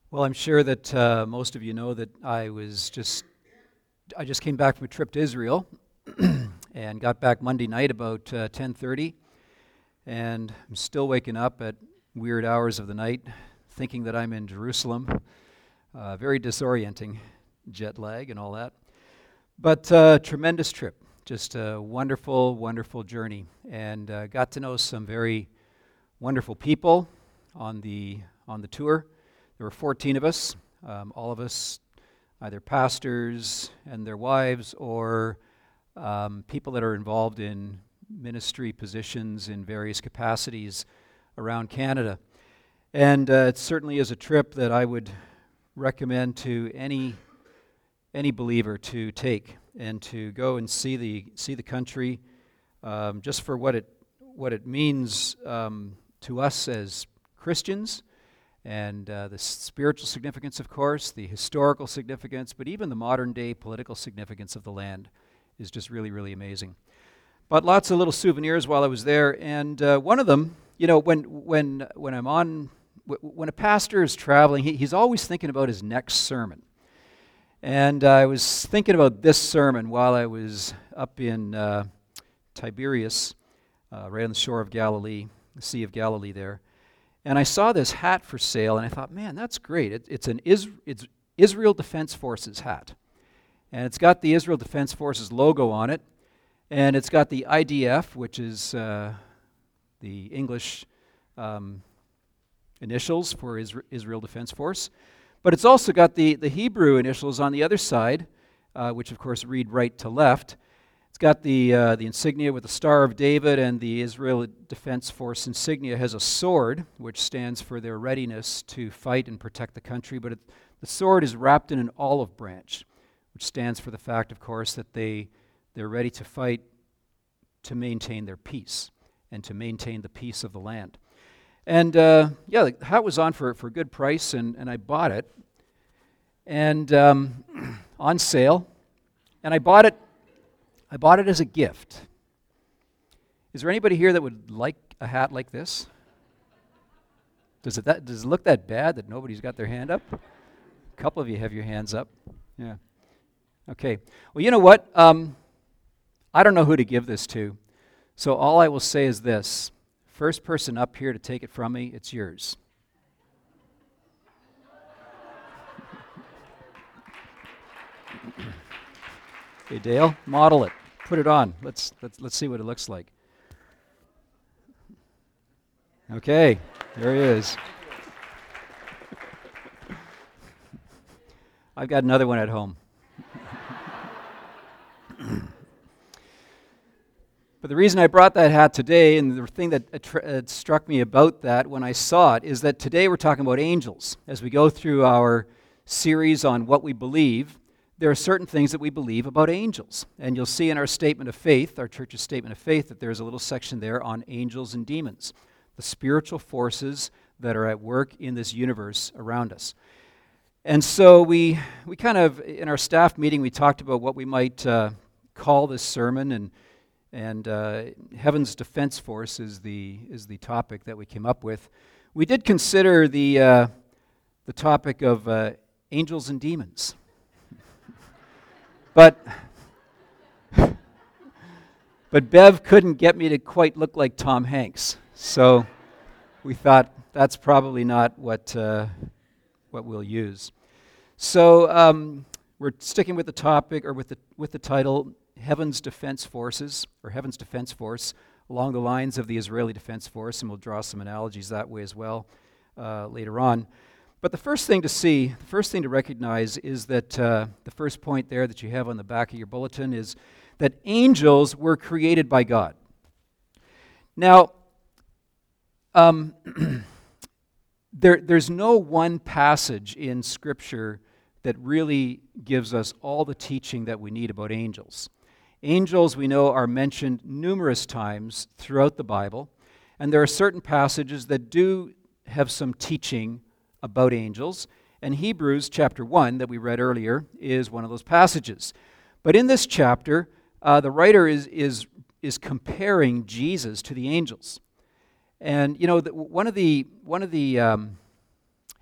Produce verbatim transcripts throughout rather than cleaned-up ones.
Well, I'm sure that uh, most of you know that I was just I just came back from a trip to Israel and got back Monday night about uh, ten thirty, and I'm still waking up at weird hours of the night, thinking that I'm in Jerusalem. Uh, very disorienting, jet lag and all that, but uh, tremendous trip. Just a wonderful, wonderful journey, and uh, got to know some very wonderful people on the on the tour. There were fourteen of us, um, all of us either pastors and their wives or um, people that are involved in ministry positions in various capacities around Canada. And uh, it certainly is a trip that I would recommend to any any believer to take and to go and see the see the country um, just for what it what it means um, to us as Christians. And uh, the spiritual significance, of course, the historical significance, but even the modern-day political significance of the land is just really, really amazing. But lots of little souvenirs while I was there, and uh, one of them, you know, when when when I'm on, w- when a pastor is traveling, he, he's always thinking about his next sermon. And uh, I was thinking about this sermon while I was up in uh, Tiberias, uh, right on the shore of Galilee, the Sea of Galilee there. And I saw this hat for sale, and I thought, man, that's great. It, it's an Is, it's Israel Defense Forces hat. And it's got the Israel Defense Forces logo on it, and it's got the I D F, which is uh, the English um, initials for Isra- Israel Defense Force. But it's also got the, the Hebrew initials on the other side, uh, which, of course, read right to left. It's got the uh, the insignia with the Star of David, and the Israel Defense Force insignia has a sword, which stands for their readiness to fight and protect the country. But it, the sword is wrapped in an olive branch, which stands for the fact, of course, that they, they're ready to fight to maintain their peace and to maintain the peace of the land. And uh, yeah, the hat was on for, for a good price, and, and I bought it. And um, on sale. And I bought it I bought it as a gift. Is there anybody here that would like a hat like this? Does it that does it look that bad that nobody's got their hand up? A couple of you have your hands up. Yeah. Okay. Well, you know what? Um, I don't know who to give this to. So all I will say is this. First person up here to take it from me, it's yours. Okay, Dale, model it. Put it on. Let's let's let's see what it looks like. Okay, there he is. I've got another one at home. But the reason I brought that hat today, and the thing that attra- uh, struck me about that when I saw it, is that today we're talking about angels. As we go through our series on what we believe, there are certain things that we believe about angels. And you'll see in our statement of faith, our church's statement of faith, that there's a little section there on angels and demons, the spiritual forces that are at work in this universe around us. And so we we kind of, in our staff meeting, we talked about what we might uh, call this sermon, and and uh, Heaven's Defense Force is the is the topic that we came up with. We did consider the uh, the topic of uh, angels and demons. But but Bev couldn't get me to quite look like Tom Hanks, so we thought that's probably not what uh, what we'll use. So um, we're sticking with the topic, or with the with the title, Heaven's Defense Forces, or Heaven's Defense Force, along the lines of the Israeli Defense Force, and we'll draw some analogies that way as well uh, later on. But the first thing to see, the first thing to recognize is that uh, the first point there that you have on the back of your bulletin is that angels were created by God. Now, um, there, there's no one passage in Scripture that really gives us all the teaching that we need about angels. Angels, we know, are mentioned numerous times throughout the Bible, and there are certain passages that do have some teaching about angels, and Hebrews chapter one that we read earlier is one of those passages. But in this chapter, uh, the writer is is is comparing Jesus to the angels, and you know the, one of the one of the um,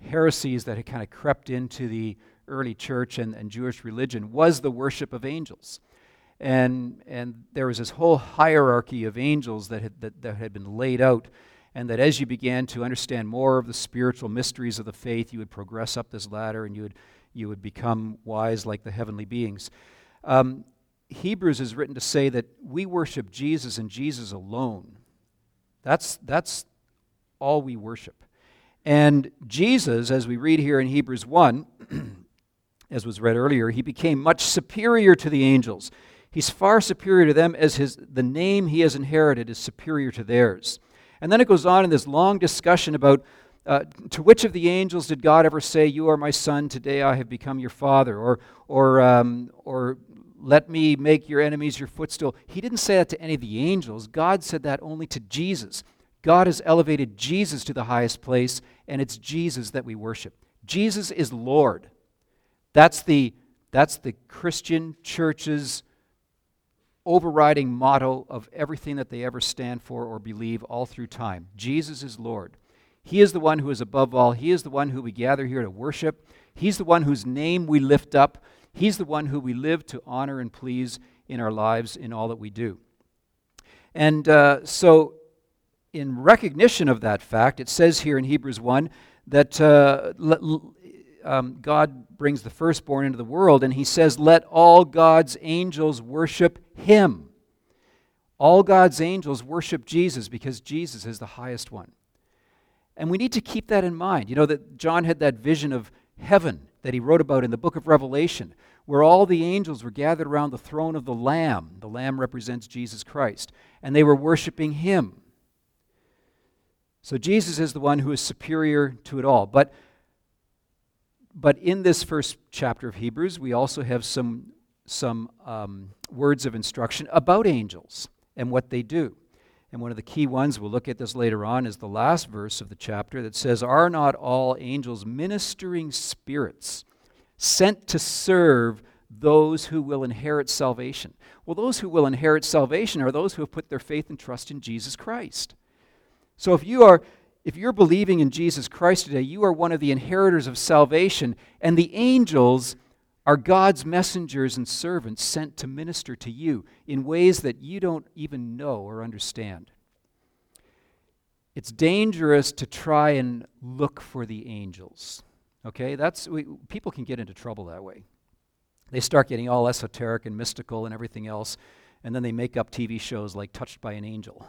heresies that had kind of crept into the early church and, and Jewish religion was the worship of angels. And and there was this whole hierarchy of angels that had, that, that had been laid out, and that as you began to understand more of the spiritual mysteries of the faith, you would progress up this ladder and you would, you would become wise like the heavenly beings. Um, Hebrews is written to say that we worship Jesus and Jesus alone. That's, that's all we worship. And Jesus, as we read here in Hebrews one, as was read earlier, he became much superior to the angels. He's far superior to them as his the name he has inherited is superior to theirs. And then it goes on in this long discussion about uh, to which of the angels did God ever say, "You are my son, today I have become your father," or or um, or "Let me make your enemies your footstool." He didn't say that to any of the angels. God said that only to Jesus. God has elevated Jesus to the highest place, and it's Jesus that we worship. Jesus is Lord. That's the that's the Christian church's overriding motto of everything that they ever stand for or believe all through time. Jesus is Lord. He is the one who is above all. He is the one who we gather here to worship. He's the one whose name we lift up. He's the one who we live to honor and please in our lives in all that we do. And uh, so in recognition of that fact, it says here in Hebrews one that uh, um, God brings the firstborn into the world, and he says, "Let all God's angels worship him." All God's angels worship Jesus because Jesus is the highest one. And we need to keep that in mind. You know that John had that vision of heaven that he wrote about in the book of Revelation, where all the angels were gathered around the throne of the Lamb. The Lamb represents Jesus Christ, and they were worshiping him. So Jesus is the one who is superior to it all. But But in this first chapter of Hebrews, we also have some, some um, words of instruction about angels and what they do. And one of the key ones, we'll look at this later on, is the last verse of the chapter that says, "Are not all angels ministering spirits sent to serve those who will inherit salvation?" Well, those who will inherit salvation are those who have put their faith and trust in Jesus Christ. So if you are... If you're believing in Jesus Christ today, you are one of the inheritors of salvation, and the angels are God's messengers and servants sent to minister to you in ways that you don't even know or understand. It's dangerous to try and look for the angels. Okay, that's we, people can get into trouble that way. They start getting all esoteric and mystical and everything else, and then they make up T V shows like Touched by an Angel.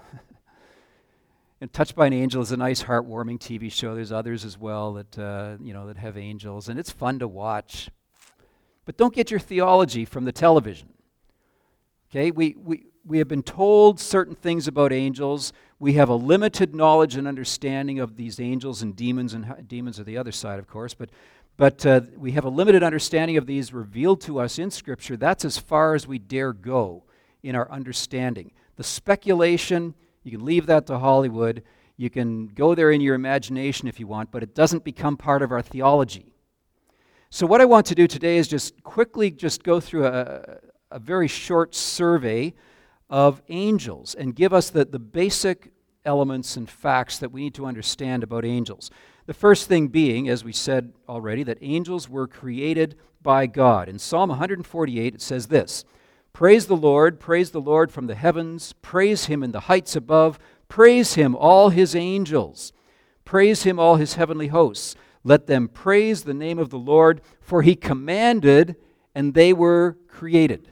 And Touched by an Angel is a nice, heartwarming T V show. There's others as well that uh, you know that have angels, and it's fun to watch. But don't get your theology from the television. Okay, we we we have been told certain things about angels. We have a limited knowledge and understanding of these angels and demons, and ho- demons are the other side, of course. But but uh, we have a limited understanding of these revealed to us in Scripture. That's as far as we dare go in our understanding. The speculation, you can leave that to Hollywood. You can go there in your imagination if you want, but it doesn't become part of our theology. So what I want to do today is just quickly just go through a, a very short survey of angels and give us the, the basic elements and facts that we need to understand about angels. The first thing being, as we said already, that angels were created by God. In Psalm one forty-eight it says this, "Praise the Lord, praise the Lord from the heavens, praise him in the heights above, praise him all his angels, praise him all his heavenly hosts. Let them praise the name of the Lord, for he commanded and they were created."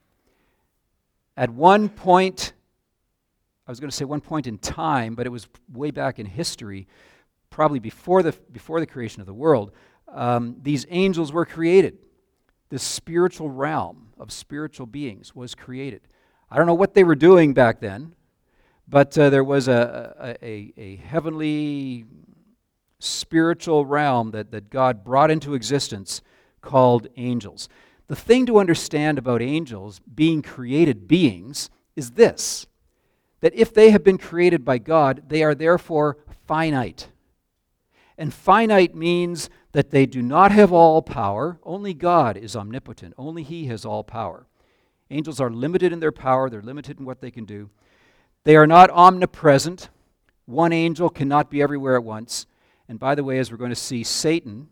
At one point, I was going to say one point in time, but it was way back in history, probably before the before the creation of the world, um, these angels were created. This spiritual realm of spiritual beings was created. I don't know what they were doing back then, but uh, there was a, a, a heavenly spiritual realm that, that God brought into existence called angels. The thing to understand about angels being created beings is this, that if they have been created by God, they are therefore finite. And finite means that they do not have all power. Only God is omnipotent. Only He has all power. Angels are limited in their power. They're limited in what they can do. They are not omnipresent. One angel cannot be everywhere at once. And by the way, as we're going to see, Satan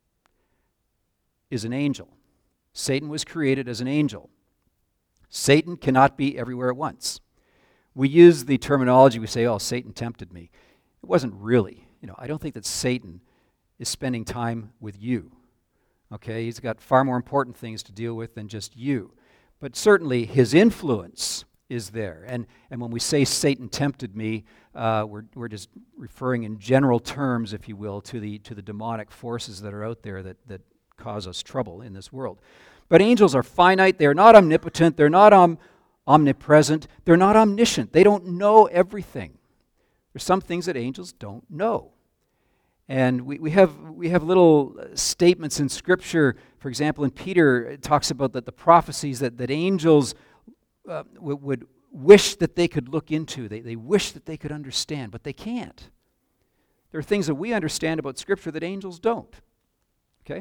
is an angel. Satan was created as an angel. Satan cannot be everywhere at once. We use the terminology, we say, oh, Satan tempted me. It wasn't really. You know, I don't think that Satan is spending time with you. Okay, he's got far more important things to deal with than just you. But certainly his influence is there. And and when we say Satan tempted me, uh, we're we're just referring in general terms, if you will, to the to the demonic forces that are out there that, that cause us trouble in this world. But angels are finite. They're not omnipotent. They're not om- omnipresent. They're not omniscient. They don't know everything. There's some things that angels don't know. And we, we have we have little statements in Scripture. For example, in Peter, it talks about that the prophecies that, that angels uh, w- would wish that they could look into. They, they wish that they could understand, but they can't. There are things that we understand about Scripture that angels don't. Okay?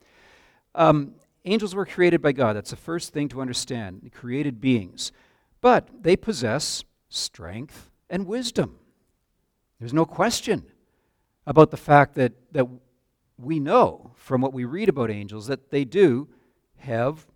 Um, angels were created by God. That's the first thing to understand. Created beings. But they possess strength and wisdom. There's no question about the fact that, that we know from what we read about angels that they do have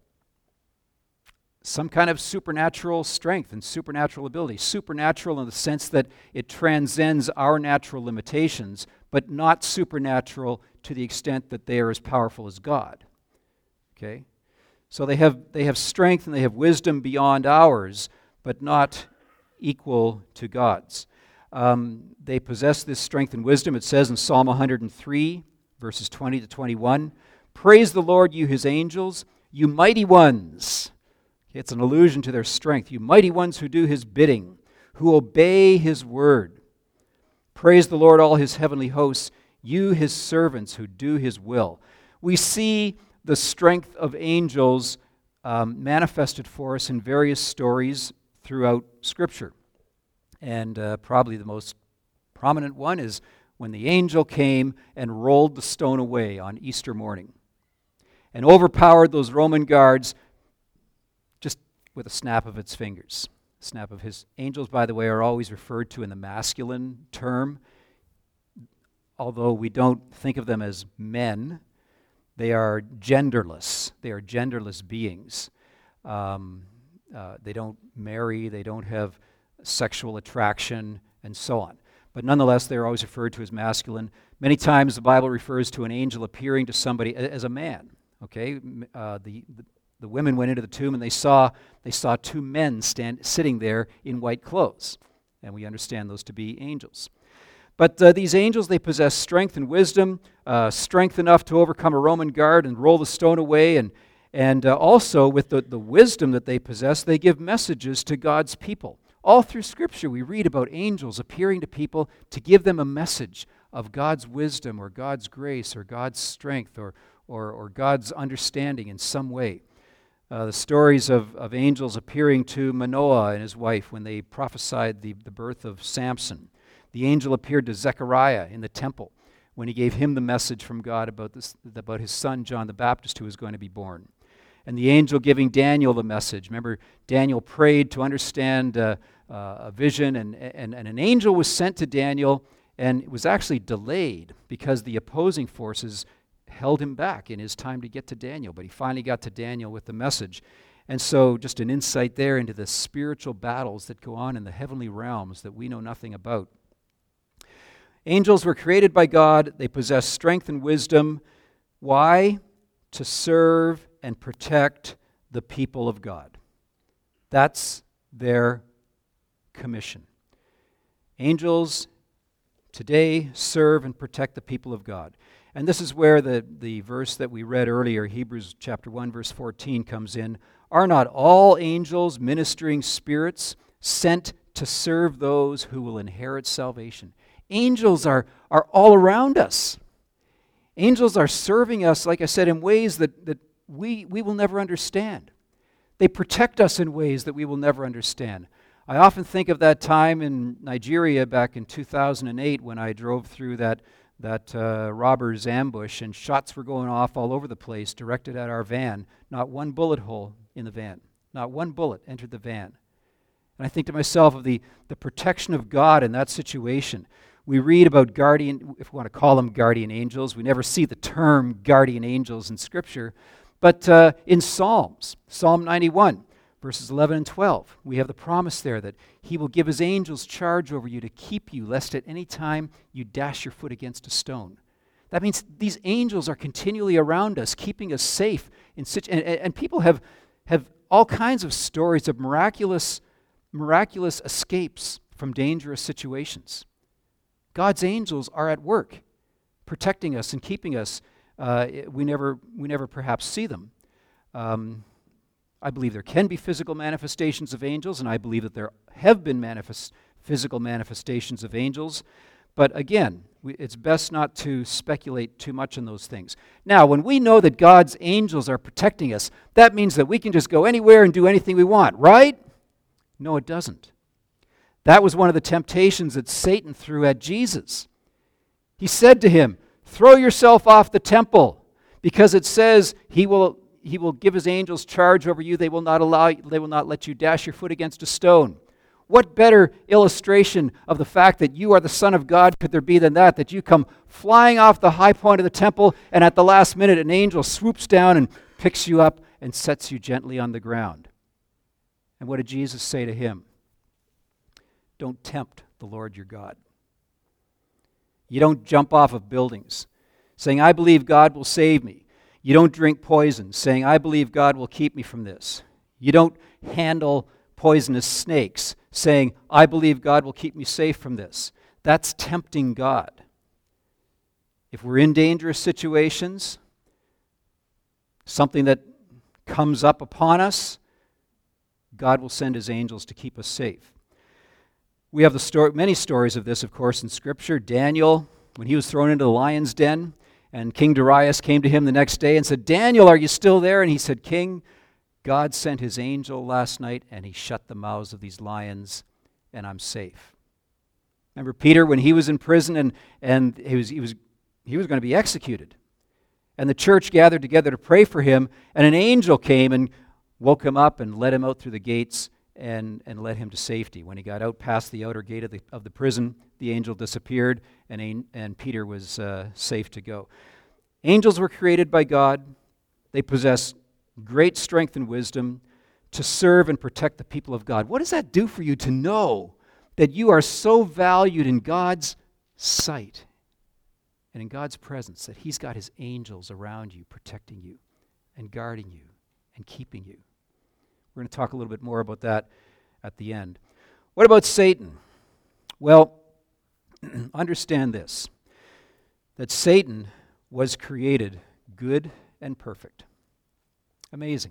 some kind of supernatural strength and supernatural ability. Supernatural in the sense that it transcends our natural limitations, but not supernatural to the extent that they are as powerful as God. Okay? So they have they have strength and they have wisdom beyond ours, but not equal to God's. Um, they possess this strength and wisdom. It says in Psalm one hundred three, verses twenty to twenty-one, "Praise the Lord, you his angels, you mighty ones." It's an allusion to their strength. "You mighty ones who do his bidding, who obey his word. Praise the Lord, all his heavenly hosts, you his servants who do his will." We see the strength of angels um, manifested for us in various stories throughout Scripture. And uh, probably the most prominent one is when the angel came and rolled the stone away on Easter morning and overpowered those Roman guards just with a snap of its fingers. Snap of his angels, by the way, are always referred to in the masculine term. Although we don't think of them as men, they are genderless. They are genderless beings. Um, uh, they don't marry, they don't have sexual attraction, and so on. But nonetheless, they're always referred to as masculine. Many times the Bible refers to an angel appearing to somebody as a man. Okay, uh, the, the the women went into the tomb and they saw they saw two men stand sitting there in white clothes, and we understand those to be angels. But uh, these angels, they possess strength and wisdom, uh, strength enough to overcome a Roman guard and roll the stone away, and and uh, also with the, the wisdom that they possess, they give messages to God's people. All through Scripture, we read about angels appearing to people to give them a message of God's wisdom or God's grace or God's strength or, or, or God's understanding in some way. Uh, the stories of, of angels appearing to Manoah and his wife when they prophesied the, the birth of Samson. The angel appeared to Zechariah in the temple when he gave him the message from God about, this, about his son John the Baptist who was going to be born. And the angel giving Daniel the message. Remember, Daniel prayed to understand uh, uh, a vision, and, and, and an angel was sent to Daniel, and it was actually delayed because the opposing forces held him back in his time to get to Daniel. But he finally got to Daniel with the message. And so just an insight there into the spiritual battles that go on in the heavenly realms that we know nothing about. Angels were created by God. They possess strength and wisdom. Why? To serve and protect the people of God. That's their commission. Angels today serve and protect the people of God. And this is where the, the verse that we read earlier, Hebrews chapter one, verse fourteen, comes in. Are not all angels ministering spirits sent to serve those who will inherit salvation? Angels are, are all around us. Angels are serving us, like I said, in ways that, that we, we will never understand. They protect us in ways that we will never understand. I often think of that time in Nigeria back in two thousand eight when I drove through that, that uh, robber's ambush, and shots were going off all over the place directed at our van. Not one bullet hole in the van. Not one bullet entered the van. And I think to myself of the, the protection of God in that situation. We read about guardian, if we want to call them guardian angels. We never see the term guardian angels in Scripture. But uh, in Psalms, Psalm ninety-one, verses eleven and twelve, we have the promise there that he will give his angels charge over you to keep you, lest at any time you dash your foot against a stone. That means these angels are continually around us, keeping us safe. In situ- and, and people have, have all kinds of stories of miraculous, miraculous escapes from dangerous situations. God's angels are at work, protecting us and keeping us. Uh, we never, we never perhaps see them. Um, I believe there can be physical manifestations of angels, and I believe that there have been manifest, physical manifestations of angels. But again, we, it's best not to speculate too much on those things. Now, when we know that God's angels are protecting us, that means that we can just go anywhere and do anything we want, right? No, it doesn't. That was one of the temptations that Satan threw at Jesus. He said to him, "Throw yourself off the temple, because it says he will he will give his angels charge over you. They will not allow they will not let you dash your foot against a stone." What better illustration of the fact that you are the Son of God could there be than that, that you come flying off the high point of the temple, and at the last minute an angel swoops down and picks you up and sets you gently on the ground. And what did Jesus say to him? Don't tempt the Lord your God. You don't jump off of buildings saying, "I believe God will save me." You don't drink poison saying, "I believe God will keep me from this." You don't handle poisonous snakes saying, "I believe God will keep me safe from this." That's tempting God. If we're in dangerous situations, something that comes up upon us, God will send his angels to keep us safe. We have the story, many stories of this, of course, in Scripture. Daniel, when he was thrown into the lion's den, and King Darius came to him the next day and said, "Daniel, are you still there?" And he said, "King, God sent his angel last night, and he shut the mouths of these lions, and I'm safe." Remember Peter when he was in prison, and, and he was, he was, he was going to be executed. And the church gathered together to pray for him, and an angel came and woke him up and led him out through the gates and, and led him to safety. When he got out past the outer gate of the, of the prison, the angel disappeared, and, and Peter was uh, safe to go. Angels were created by God. They possess great strength and wisdom to serve and protect the people of God. What does that do for you to know that you are so valued in God's sight and in God's presence, that he's got his angels around you, protecting you and guarding you and keeping you? We're going to talk a little bit more about that at the end. What about Satan? Well, understand this, that Satan was created good and perfect. Amazing.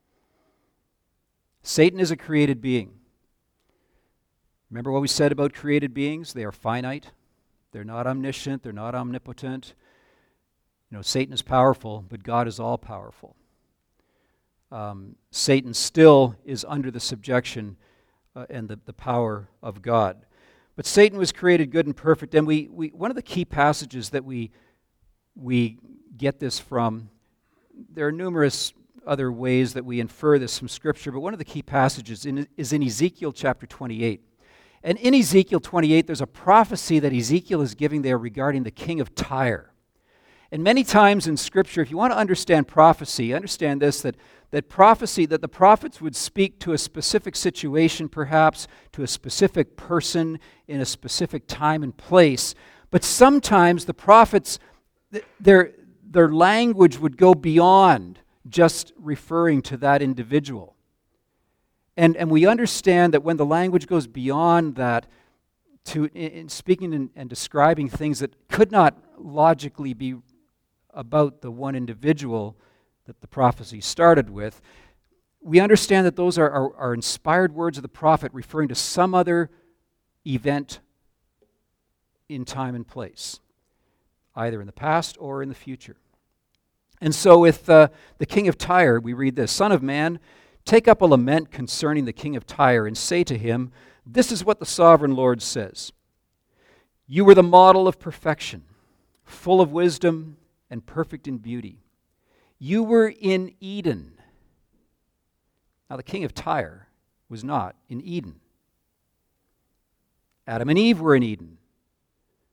Satan is a created being. Remember what we said about created beings? They are finite. They're not omniscient. They're not omnipotent. You know, Satan is powerful, but God is all-powerful. Um, Satan still is under the subjection uh, and the, the power of God. But Satan was created good and perfect, and we, we one of the key passages that we we get this from, there are numerous other ways that we infer this from Scripture, but one of the key passages in, is in Ezekiel chapter twenty-eight. And in Ezekiel twenty-eight, there's a prophecy that Ezekiel is giving there regarding the king of Tyre. And many times in Scripture, if you want to understand prophecy, understand this, that, that prophecy, that the prophets would speak to a specific situation, perhaps, to a specific person in a specific time and place. But sometimes the prophets, their, their language would go beyond just referring to that individual. And, and we understand that when the language goes beyond that, to in, in speaking and, and describing things that could not logically be about the one individual that the prophecy started with, we understand that those are, are, are inspired words of the prophet referring to some other event in time and place, either in the past or in the future. And so with uh, the king of Tyre, we read this: "Son of man, take up a lament concerning the king of Tyre, and say to him, this is what the sovereign Lord says. You were the model of perfection, full of wisdom and perfect in beauty. You were in Eden." Now the king of Tyre was not in Eden. Adam and Eve were in Eden.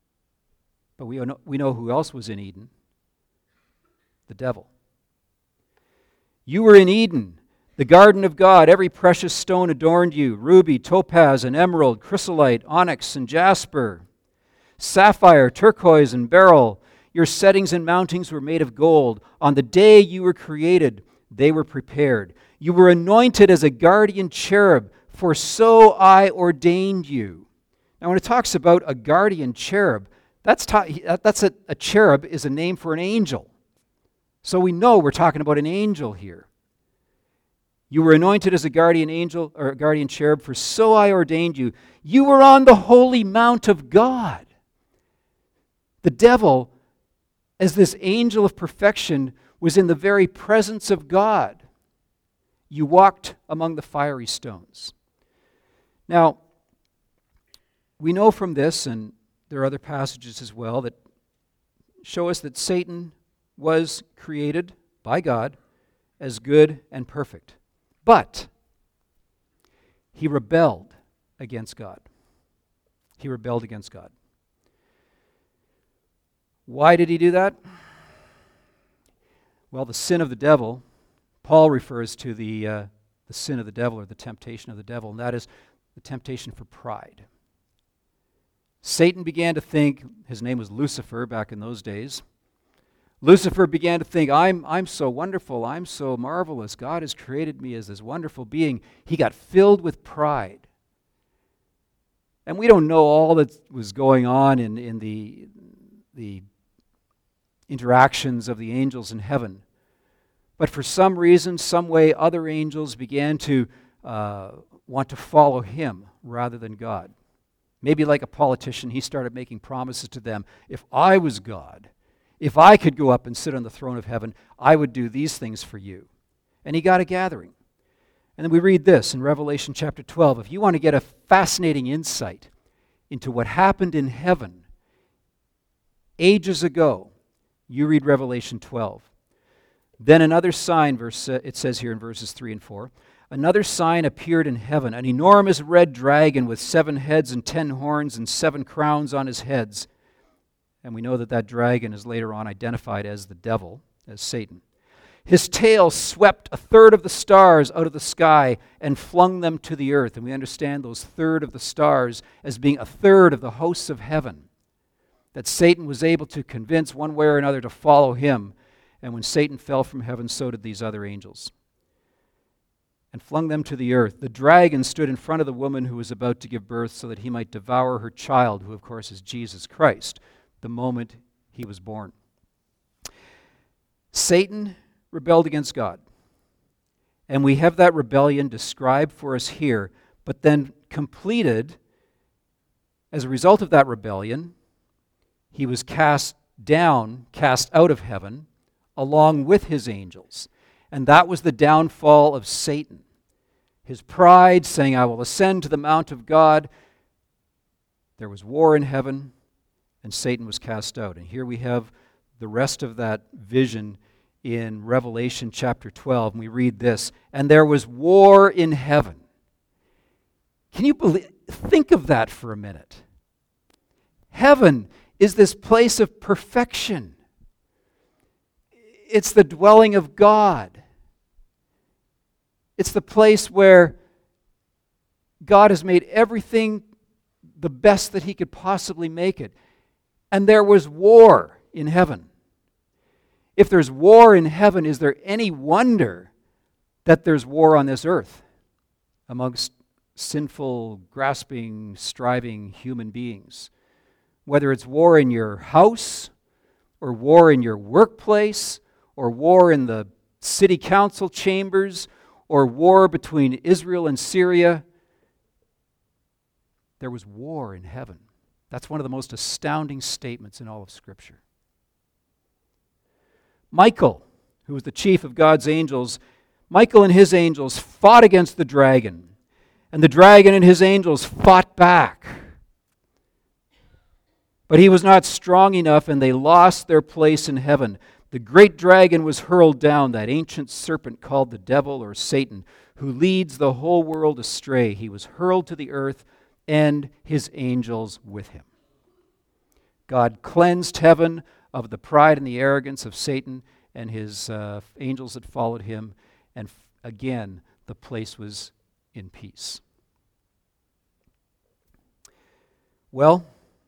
But we know, we know who else was in Eden. The devil. You were in Eden, the garden of God. Every precious stone adorned you: ruby, topaz, and emerald, chrysolite, onyx, and jasper, sapphire, turquoise, and beryl. Your settings and mountings were made of gold. On the day you were created, they were prepared. You were anointed as a guardian cherub, for so I ordained you. Now, when it talks about a guardian cherub, that's ta- that's a, a cherub is a name for an angel. So we know we're talking about an angel here. You were anointed as a guardian angel or a guardian cherub, for so I ordained you. You were on the holy mount of God. The devil, as this angel of perfection, was in the very presence of God. You walked among the fiery stones. Now, we know from this, and there are other passages as well, that show us that Satan was created by God as good and perfect. But he rebelled against God. He rebelled against God. Why did he do that? Well, the sin of the devil, Paul refers to the, uh, the sin of the devil, or the temptation of the devil, and that is the temptation for pride. Satan began to think, his name was Lucifer back in those days. Lucifer began to think, I'm, I'm so wonderful, I'm so marvelous, God has created me as this wonderful being. He got filled with pride. And we don't know all that was going on in, in the, the interactions of the angels in heaven. But for some reason, some way, other angels began to uh, want to follow him rather than God. Maybe like a politician, he started making promises to them. If I was God, if I could go up and sit on the throne of heaven, I would do these things for you. And he got a gathering. And then we read this in Revelation chapter twelve. If you want to get a fascinating insight into what happened in heaven ages ago, you read Revelation twelve. Then another sign, verse, uh, it says here in verses three and four, another sign appeared in heaven, an enormous red dragon with seven heads and ten horns and seven crowns on his heads. And we know that that dragon is later on identified as the devil, as Satan. His tail swept a third of the stars out of the sky and flung them to the earth. And we understand those third of the stars as being a third of the hosts of heaven. That Satan was able to convince one way or another to follow him. And when Satan fell from heaven, so did these other angels. And flung them to the earth. The dragon stood in front of the woman who was about to give birth so that he might devour her child, who of course is Jesus Christ, the moment he was born. Satan rebelled against God. And we have that rebellion described for us here, but then completed as a result of that rebellion. He was cast down, cast out of heaven, along with his angels. And that was the downfall of Satan. His pride, saying, I will ascend to the mount of God. There was war in heaven, and Satan was cast out. And here we have the rest of that vision in Revelation chapter twelve. And we read this, and there was war in heaven. Can you believe, think of that for a minute. Heaven is this place of perfection. It's the dwelling of God. It's the place where God has made everything the best that he could possibly make it. And there was war in heaven. If there's war in heaven, is there any wonder that there's war on this earth amongst sinful, grasping, striving human beings? Whether it's war in your house, or war in your workplace, or war in the city council chambers, or war between Israel and Syria, there was war in heaven. That's one of the most astounding statements in all of Scripture. Michael, who was the chief of God's angels, Michael and his angels fought against the dragon, and the dragon and his angels fought back. But he was not strong enough, and they lost their place in heaven. The great dragon was hurled down, that ancient serpent called the devil or Satan, who leads the whole world astray. He was hurled to the earth, and his angels with him. God cleansed heaven of the pride and the arrogance of Satan and his uh, angels that followed him, and f- again, the place was in peace. Well,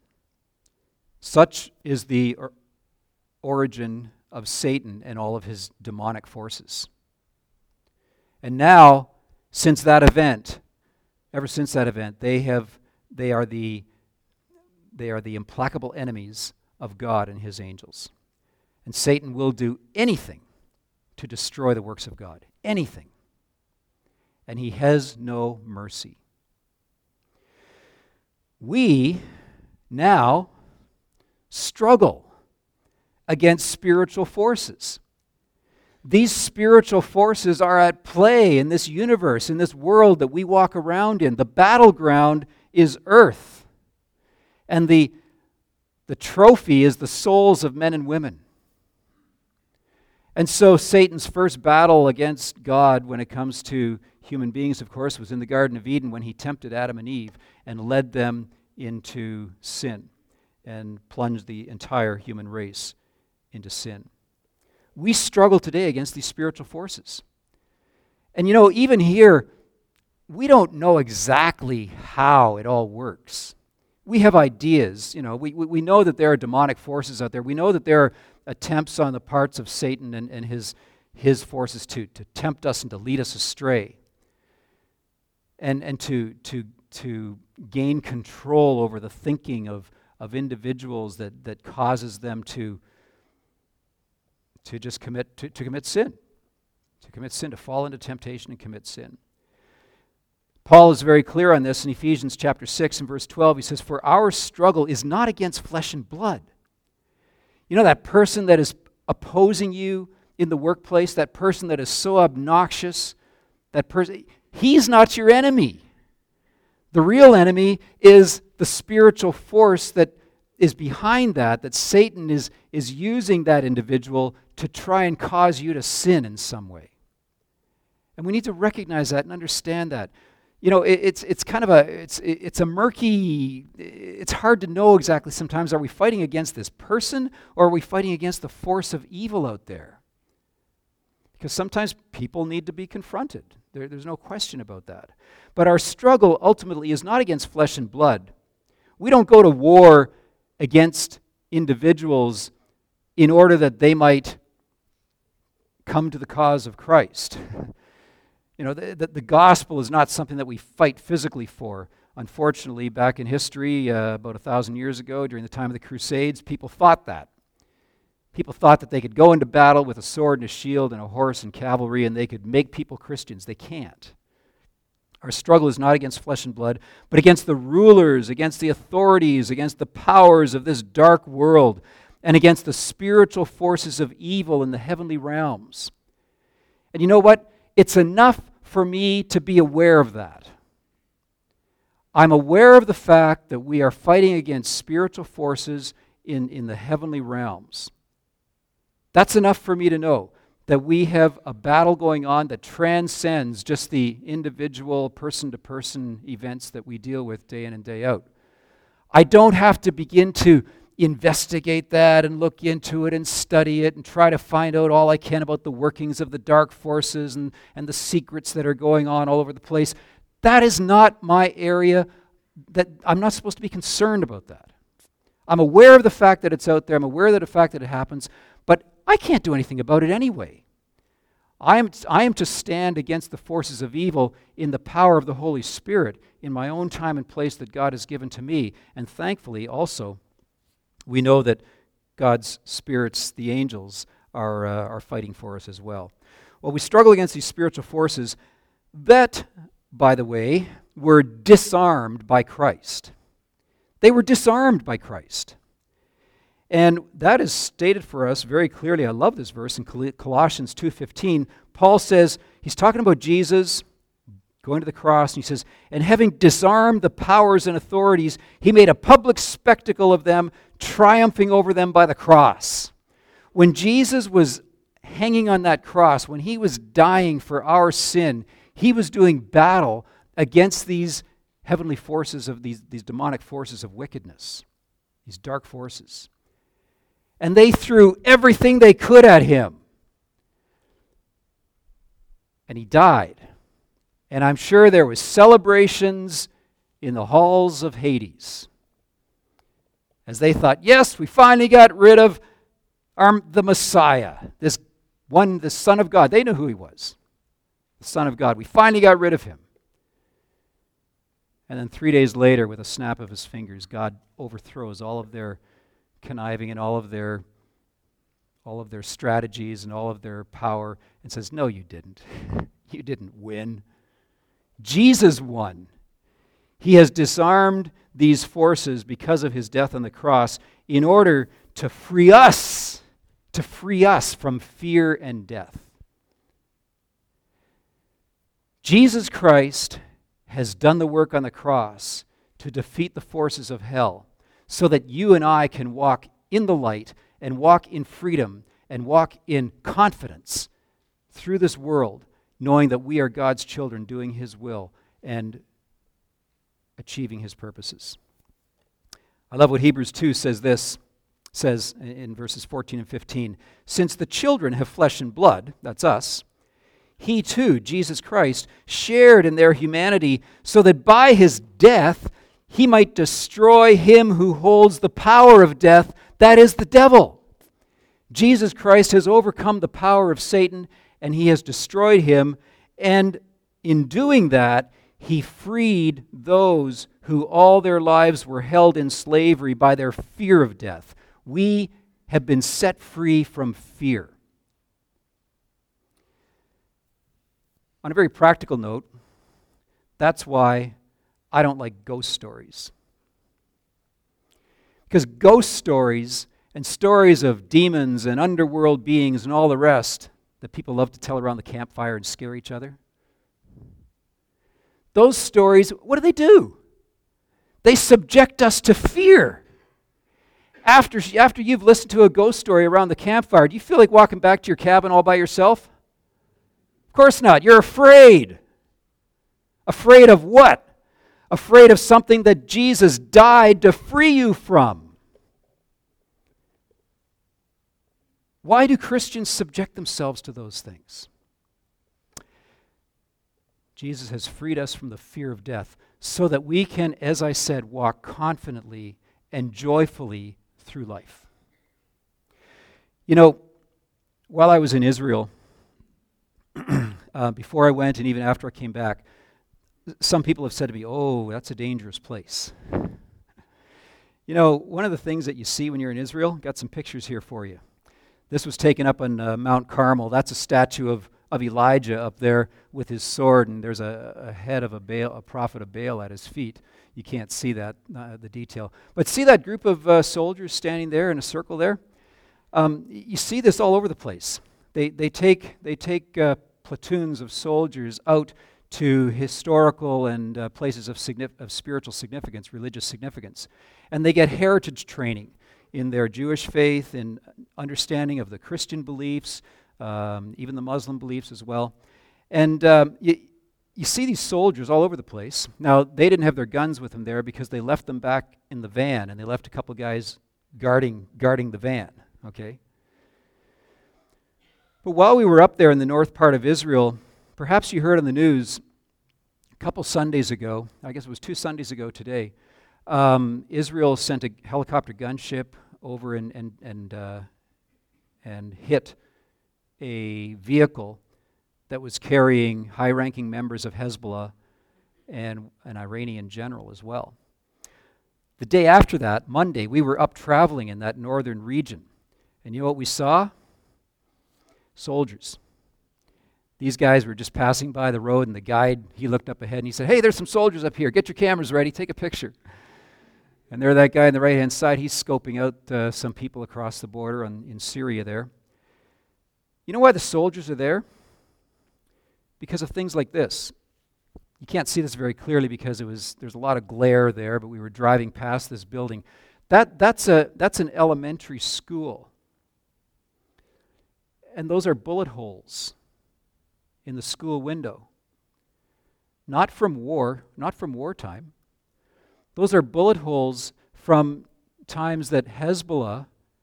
such is the or- origin of Satan and all of his demonic forces. And now, since that event, ever since that event, they have they are the they are the implacable enemies of God and his angels. And Satan will do anything to destroy the works of God. Anything. And he has no mercy. We now struggle against spiritual forces. These spiritual forces are at play in this universe, in this world that we walk around in. The battleground is earth. And the, the trophy is the souls of men and women. And so Satan's first battle against God when it comes to human beings, of course, was in the Garden of Eden when he tempted Adam and Eve and led them into sin and plunged the entire human race into sin. We struggle today against these spiritual forces. And you know, even here, we don't know exactly how it all works. We have ideas, you know, we, we, we know that there are demonic forces out there. We know that there are attempts on the parts of Satan and, and his, his forces to, to tempt us and to lead us astray. And, and to, to, to gain control over the thinking of, of individuals that, that causes them to to just commit to, to commit sin, to commit sin, to fall into temptation and commit sin. Paul is very clear on this in Ephesians chapter six and verse twelve. He says, "For our struggle is not against flesh and blood." You know, that person that is opposing you in the workplace, that person that is so obnoxious, that person, he's not your enemy. The real enemy is the spiritual force that is behind that, that Satan is, is using that individual to try and cause you to sin in some way. And we need to recognize that and understand that. You know, it, it's it's kind of a it's it's a murky, it's hard to know exactly sometimes, are we fighting against this person or are we fighting against the force of evil out there? Because sometimes people need to be confronted. There, there's no question about that. But our struggle ultimately is not against flesh and blood. We don't go to war against individuals in order that they might come to the cause of Christ. You know, the, the, the gospel is not something that we fight physically for. Unfortunately, back in history, uh, about a thousand years ago, during the time of the Crusades, people thought that. People thought that they could go into battle with a sword and a shield and a horse and cavalry and they could make people Christians. They can't. Our struggle is not against flesh and blood, but against the rulers, against the authorities, against the powers of this dark world, and against the spiritual forces of evil in the heavenly realms. And you know what? It's enough for me to be aware of that. I'm aware of the fact that we are fighting against spiritual forces in, in the heavenly realms. That's enough for me to know that we have a battle going on that transcends just the individual person-to-person events that we deal with day in and day out. I don't have to begin to investigate that and look into it and study it and try to find out all I can about the workings of the dark forces and, and the secrets that are going on all over the place. That is not my area. That I'm not supposed to be concerned about that. I'm aware of the fact that it's out there. I'm aware of the fact that it happens, but I can't do anything about it anyway. I am, I am to stand against the forces of evil in the power of the Holy Spirit in my own time and place that God has given to me. And thankfully, also, we know that God's spirits, the angels, are, uh, are fighting for us as well. Well, we struggle against these spiritual forces that, by the way, were disarmed by Christ. They were disarmed by Christ. And that is stated for us very clearly. I love this verse in Colossians two fifteen. Paul says, he's talking about Jesus going to the cross, and he says, "And having disarmed the powers and authorities, he made a public spectacle of them, triumphing over them by the cross." When Jesus was hanging on that cross, when he was dying for our sin, he was doing battle against these heavenly forces of these, these demonic forces of wickedness. these dark forces. And they threw everything they could at him. And he died. And I'm sure there was celebrations in the halls of Hades as they thought, yes, we finally got rid of our, the Messiah, this one, the Son of God. They knew who he was, the Son of God. We finally got rid of him. And then three days later, with a snap of his fingers, God overthrows all of their conniving and all of their all of their strategies and all of their power and says, no, you didn't. You didn't win. Jesus won. He has disarmed these forces because of his death on the cross in order to free us, to free us from fear and death. Jesus Christ has done the work on the cross to defeat the forces of hell so that you and I can walk in the light and walk in freedom and walk in confidence through this world, knowing that we are God's children doing his will and achieving his purposes. I love what Hebrews two says this, says in verses fourteen and fifteen, since the children have flesh and blood, that's us, he too, Jesus Christ, shared in their humanity so that by his death he might destroy him who holds the power of death, that is the devil. Jesus Christ has overcome the power of Satan and he has destroyed him, and in doing that, he freed those who all their lives were held in slavery by their fear of death. We have been set free from fear. On a very practical note, that's why I don't like ghost stories. Because ghost stories and stories of demons and underworld beings and all the rest that people love to tell around the campfire and scare each other, those stories, what do they do? They subject us to fear. After, after you've listened to a ghost story around the campfire, do you feel like walking back to your cabin all by yourself? Of course not. You're afraid. Afraid of what? Afraid of something that Jesus died to free you from. Why do Christians subject themselves to those things? Jesus has freed us from the fear of death so that we can, as I said, walk confidently and joyfully through life. You know, while I was in Israel, uh, before I went and even after I came back, some people have said to me, oh, that's a dangerous place. You know, one of the things that you see when you're in Israel, got some pictures here for you. This was taken up on uh, Mount Carmel. That's a statue of, of Elijah up there with his sword, and there's a, a head of a Baal, a prophet of Baal at his feet. You can't see that, uh, the detail. But see that group of uh, soldiers standing there in a circle there? Um, you see this all over the place. They, they take, they take uh, platoons of soldiers out to historical and uh, places of, signif- of spiritual significance, religious significance. And they get heritage training in their Jewish faith, in understanding of the Christian beliefs, um, even the Muslim beliefs as well. And um, you, you see these soldiers all over the place. Now, they didn't have their guns with them there because they left them back in the van, and they left a couple guys guarding guarding the van, okay? But while we were up there in the north part of Israel, perhaps you heard on the news a couple Sundays ago, I guess it was two Sundays ago today, um, Israel sent a helicopter gunship over and and and, uh, and hit a vehicle that was carrying high-ranking members of Hezbollah and an Iranian general as well. The day after that, Monday, we were up traveling in that northern region. And you know what we saw? Soldiers. These guys were just passing by the road, and the guide, he looked up ahead and he said, hey, there's some soldiers up here. Get your cameras ready. Take a picture. And there that guy on the right-hand side, he's scoping out uh, some people across the border on, in Syria there. You know why the soldiers are there? Because of things like this. You can't see this very clearly because it was there's a lot of glare there, but we were driving past this building. That that's a that's an elementary school. And those are bullet holes in the school window. Not from war, not from wartime. Those are bullet holes from times that Hezbollah,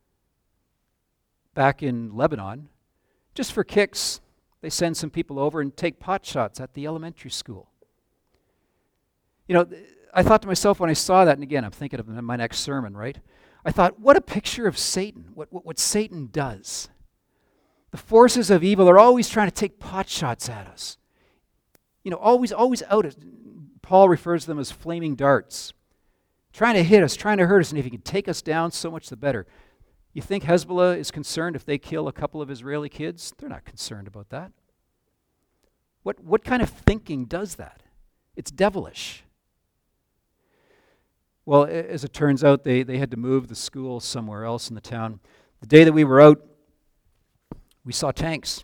back in Lebanon, just for kicks, they send some people over and take pot shots at the elementary school. You know, I thought to myself when I saw that, and again, I'm thinking of my next sermon, right? I thought, what a picture of Satan, what, what, what Satan does. The forces of evil are always trying to take pot shots at us. You know, always, always out. Paul refers to them as flaming darts. Trying to hit us, trying to hurt us, and if he can take us down, so much the better. You think Hezbollah is concerned if they kill a couple of Israeli kids? They're not concerned about that. What, what kind of thinking does that? It's devilish. Well, as it turns out, they, they had to move the school somewhere else in the town. The day that we were out, we saw tanks.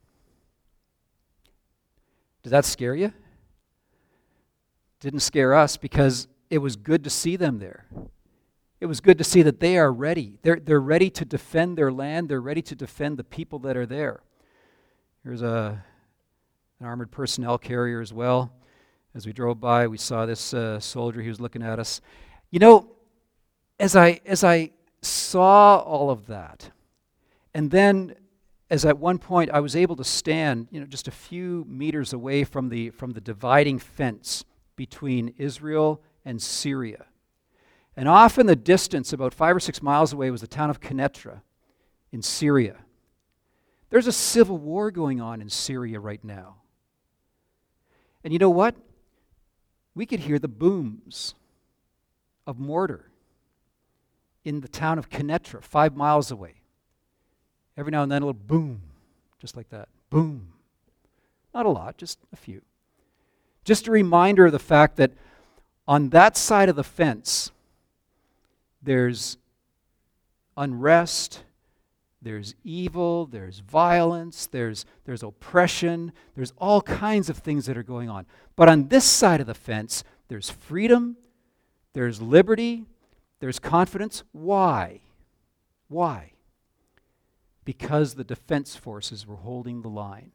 Did that scare you? Didn't scare us because it was good to see them there. It was good to see that they are ready. They're, they're ready to defend their land. They're ready to defend the people that are there. Here's a, an armored personnel carrier as well. As we drove by, we saw this uh, soldier. He was looking at us. You know, as I as I saw all of that, and then as at one point I was able to stand, you know, just a few meters away from the from the dividing fence between Israel and Syria. And off in the distance, about five or six miles away, was the town of Kenetra in Syria. There's a civil war going on in Syria right now. And you know what? We could hear the booms of mortar in the town of Kenetra, five miles away. Every now and then a little boom, just like that. Boom. Not a lot, just a few. Just a reminder of the fact that on that side of the fence, there's unrest, there's evil, there's violence, there's, there's oppression, there's all kinds of things that are going on. But on this side of the fence, there's freedom, there's liberty, there's confidence. Why? Why? Because the defense forces were holding the line.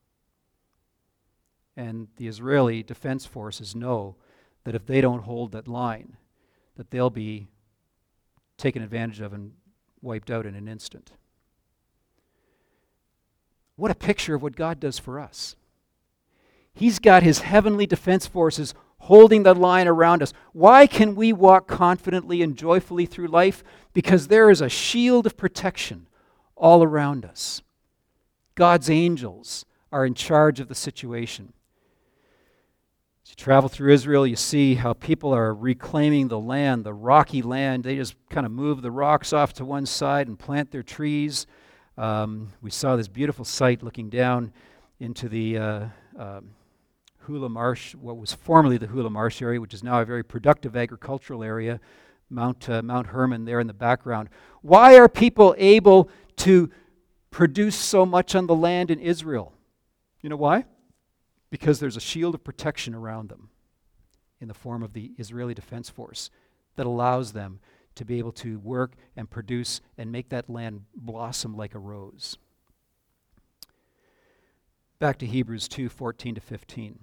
And the Israeli defense forces know that if they don't hold that line, that they'll be taken advantage of and wiped out in an instant. What a picture of what God does for us. He's got his heavenly defense forces holding the line around us. Why can we walk confidently and joyfully through life? Because there is a shield of protection all around us. God's angels are in charge of the situation. As you travel through Israel, you see how people are reclaiming the land, the rocky land. They just kind of move the rocks off to one side and plant their trees. Um, we saw this beautiful site looking down into the uh, uh, Hula Marsh, what was formerly the Hula Marsh area, which is now a very productive agricultural area, Mount, uh, Mount Hermon there in the background. Why are people able to produce so much on the land in Israel? You know why? Because there's a shield of protection around them in the form of the Israeli Defense Force that allows them to be able to work and produce and make that land blossom like a rose. Back to Hebrews two, fourteen to fifteen.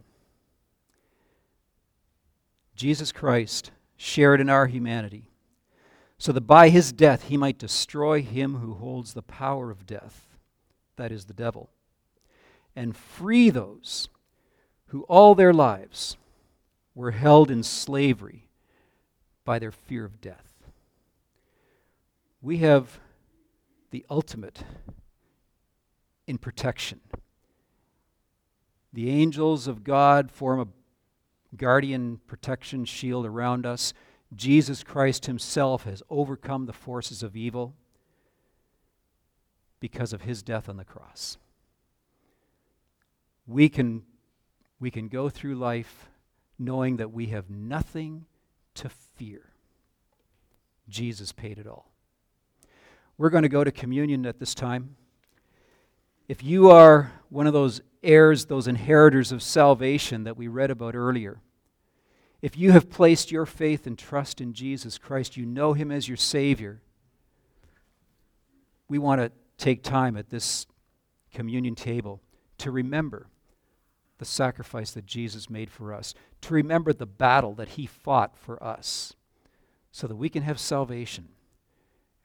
Jesus Christ shared in our humanity, so that by his death he might destroy him who holds the power of death, that is the devil, and free those who all their lives were held in slavery by their fear of death. We have the ultimate in protection. The angels of God form a guardian protection shield around us. Jesus Christ himself has overcome the forces of evil because of his death on the cross. We can, we can go through life knowing that we have nothing to fear. Jesus paid it all. We're going to go to communion at this time. If you are one of those heirs, those inheritors of salvation that we read about earlier, if you have placed your faith and trust in Jesus Christ, you know him as your Savior, we want to take time at this communion table to remember the sacrifice that Jesus made for us, to remember the battle that he fought for us, so that we can have salvation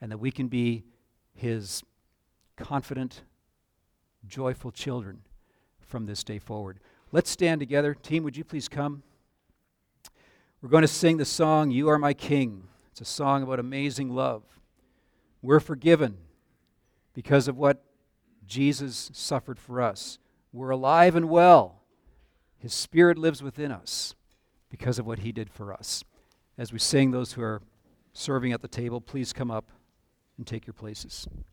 and that we can be His confident, joyful children from this day forward. Let's stand together. Team, would you please come? We're going to sing the song, You Are My King. It's a song about amazing love. We're forgiven because of what Jesus suffered for us. We're alive and well. His Spirit lives within us because of what He did for us. As we sing, those who are serving at the table, please come up and take your places.